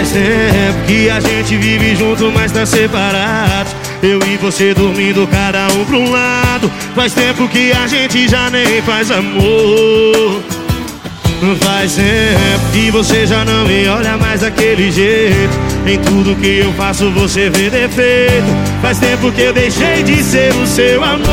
Faz tempo que a gente vive junto, mas tá separado. Eu e você dormindo, cada um pra um lado. Faz tempo que a gente já nem faz amor. Faz tempo que você já não me olha mais daquele jeito. Em tudo que eu faço você vê defeito. Faz tempo que eu deixei de ser o seu amor.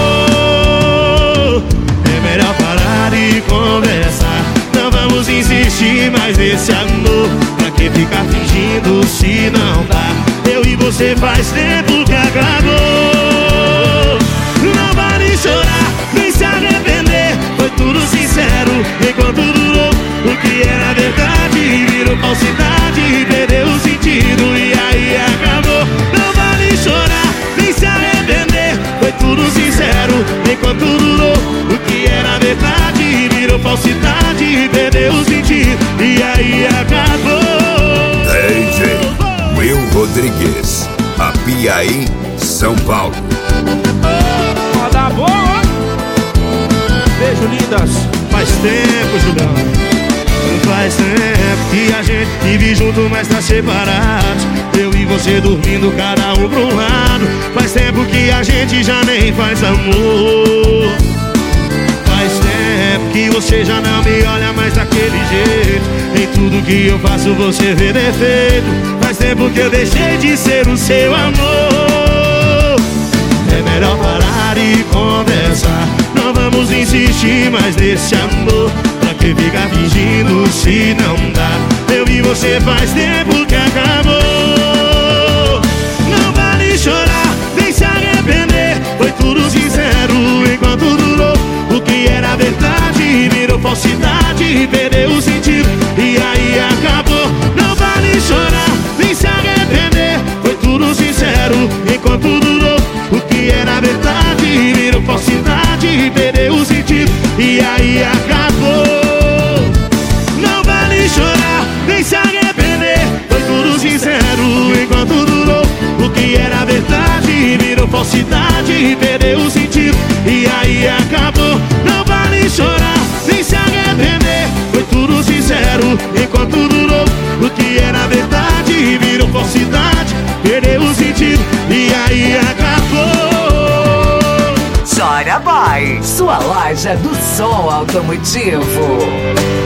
É melhor parar e conversar. Não vamos insistir mais nesse amor. Pra que ficar fingindo se não dá? Eu e você faz tempo que acabou. Não vale chorar, nem se arrepender. Foi tudo sincero enquanto durou. O que era verdade virou falsidade, perdeu o sentido e aí acabou. Não vale chorar, nem se arrepender. Foi tudo sincero enquanto durou. O que era verdade virou falsidade, perdeu o sentido e aí acabou. DJ Will Rodrigues, Apiaí, São Paulo. Roda boa. Beijo, lindas. Faz tempo, Julião. Faz tempo que a gente vive junto, mas tá separado. Eu e você dormindo, cada um pra um lado. Faz tempo que a gente já nem faz amor. Faz tempo que você já não me olha mais daquele jeito. Em tudo que eu faço você vê defeito. Faz tempo que eu deixei de ser o seu amor. É melhor parar e conversar. Não vamos insistir mais nesse amor. Pra que ficar fingindo se não dá? Eu e você faz tempo que acabou. Não vale chorar, nem se arrepender. Foi tudo sincero enquanto durou. O que era verdade virou falsidade, perdeu o sentido e aí acabou. Não vale chorar, nem se arrepender. Foi tudo sincero enquanto durou. O que era verdade virou falsidade, perdeu o sentido e aí acabou. Não vale chorar, nem se arrepender. Foi tudo sincero enquanto durou. O que era verdade virou falsidade, perdeu o sentido e aí acabou. Não vale chorar, nem se arrepender. Foi tudo sincero enquanto durou. O que era verdade virou falsidade, perdeu o sentido e aí acabou. Chora Boy, sua loja do som automotivo.